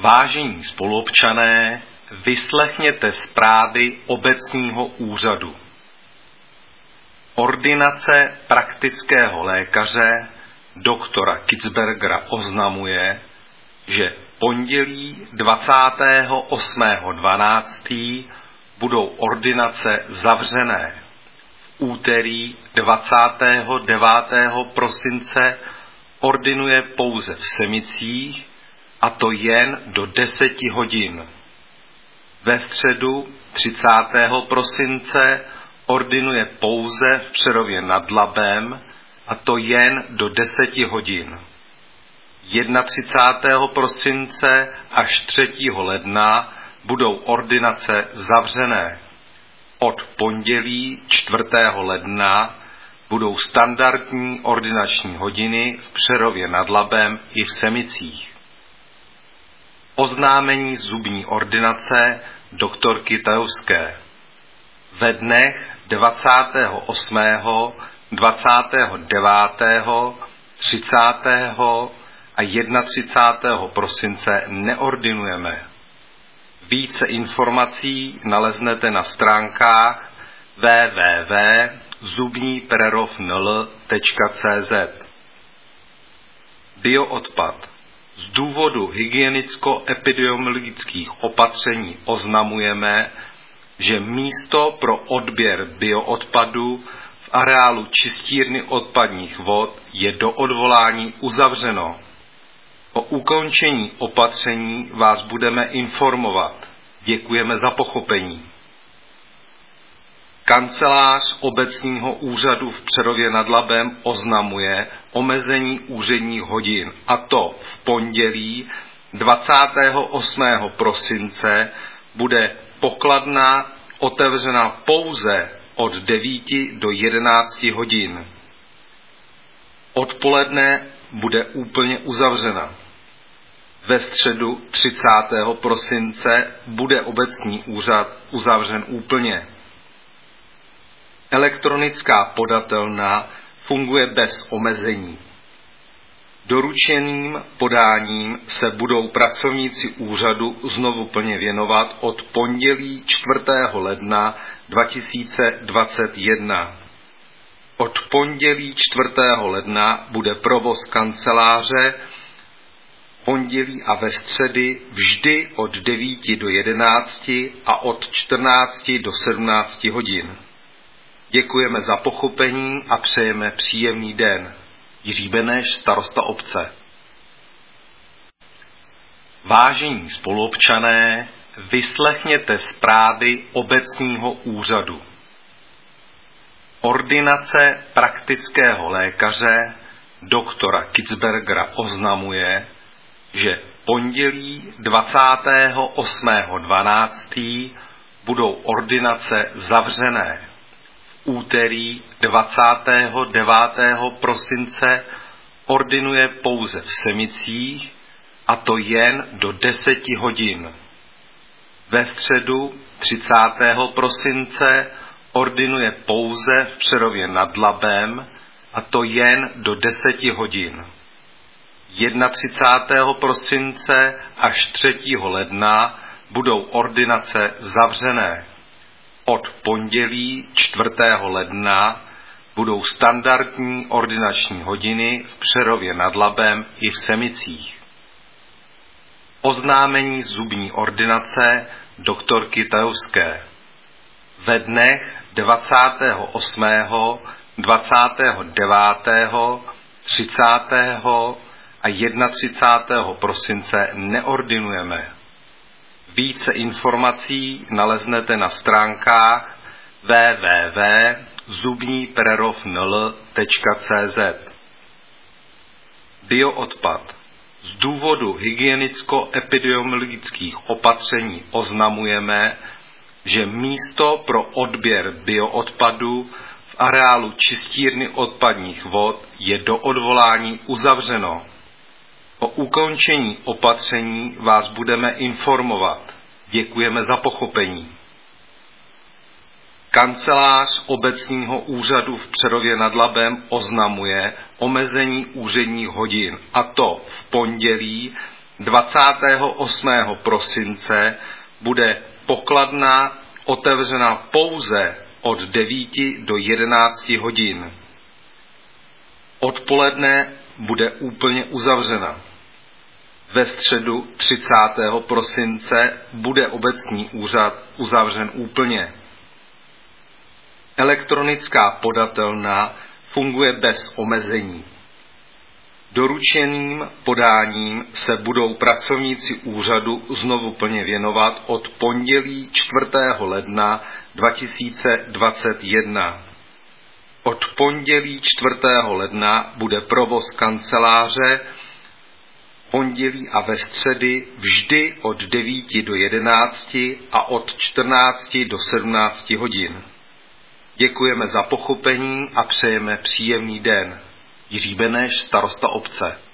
Vážení spoluobčané, vyslechněte zprávy obecního úřadu. Ordinace praktického lékaře doktora Kitzbergera oznamuje, že pondělí 28.12. budou ordinace zavřené. V úterý 29. prosince ordinuje pouze v Semicích, a to jen do 10 hodin. Ve středu 30. prosince ordinuje pouze v Přerově nad Labem, a to jen do 10 hodin. 31. prosince až 3. ledna budou ordinace zavřené. Od pondělí 4. ledna budou standardní ordinační hodiny v Přerově nad Labem i v Semicích. Oznámení zubní ordinace doktorky Tajovské. Ve dnech 28., 29., 30. a 31. prosince neordinujeme. Více informací naleznete na stránkách www.zubnipererov.nl.cz. Bioodpad. Z důvodu hygienicko-epidemiologických opatření oznamujeme, že místo pro odběr bioodpadu v areálu čistírny odpadních vod je do odvolání uzavřeno. O ukončení opatření vás budeme informovat. Děkujeme za pochopení. Kancelář obecního úřadu v Přerově nad Labem oznamuje omezení úředních hodin, a to v pondělí 28. prosince bude pokladna otevřena pouze od 9 do 11 hodin. Odpoledne bude úplně uzavřena. Ve středu 30. prosince bude obecní úřad uzavřen úplně. Elektronická podatelna funguje bez omezení. Doručeným podáním se budou pracovníci úřadu znovu plně věnovat od pondělí 4. ledna 2021. Od pondělí 4. ledna bude provoz kanceláře pondělí a ve středy vždy od 9 do 11 a od 14 do 17 hodin. Děkujeme za pochopení a přejeme příjemný den. Jiří Beneš, starosta obce. Vážení spoluobčané, vyslechněte zprávy obecního úřadu. Ordinace praktického lékaře doktora Kitzbergera oznamuje, že pondělí 28.12. budou ordinace zavřené. V úterý 29. prosince ordinuje pouze v Semicích, a to jen do 10 hodin. Ve středu 30. prosince ordinuje pouze v Přerově nad Labem, a to jen do 10 hodin. 31. prosince až 3. ledna budou ordinace zavřené. Od pondělí 4. ledna budou standardní ordinační hodiny v Přerově nad Labem i v Semicích. Oznámení zubní ordinace doktorky Tajovské. Ve dnech 28., 29., 30. a 31. prosince neordinujeme. Více informací naleznete na stránkách www.zubnipererov.nl.cz. Bioodpad. Z důvodu hygienicko-epidemiologických opatření oznamujeme, že místo pro odběr bioodpadu v areálu čistírny odpadních vod je do odvolání uzavřeno. O ukončení opatření vás budeme informovat. Děkujeme za pochopení. Kancelář obecního úřadu v Přerově nad Labem oznamuje omezení úředních hodin, a to v pondělí 28. prosince bude pokladna otevřena pouze od 9 do 11 hodin. Odpoledne bude úplně uzavřena. Ve středu 30. prosince bude obecní úřad uzavřen úplně. Elektronická podatelna funguje bez omezení. Doručeným podáním se budou pracovníci úřadu znovu plně věnovat od pondělí 4. ledna 2021. Od pondělí 4. ledna bude provoz kanceláře pondělí a ve středy vždy od 9 do 11 a od 14 do 17 hodin. Děkujeme za pochopení a přejeme příjemný den. Jiří Beneš, starosta obce.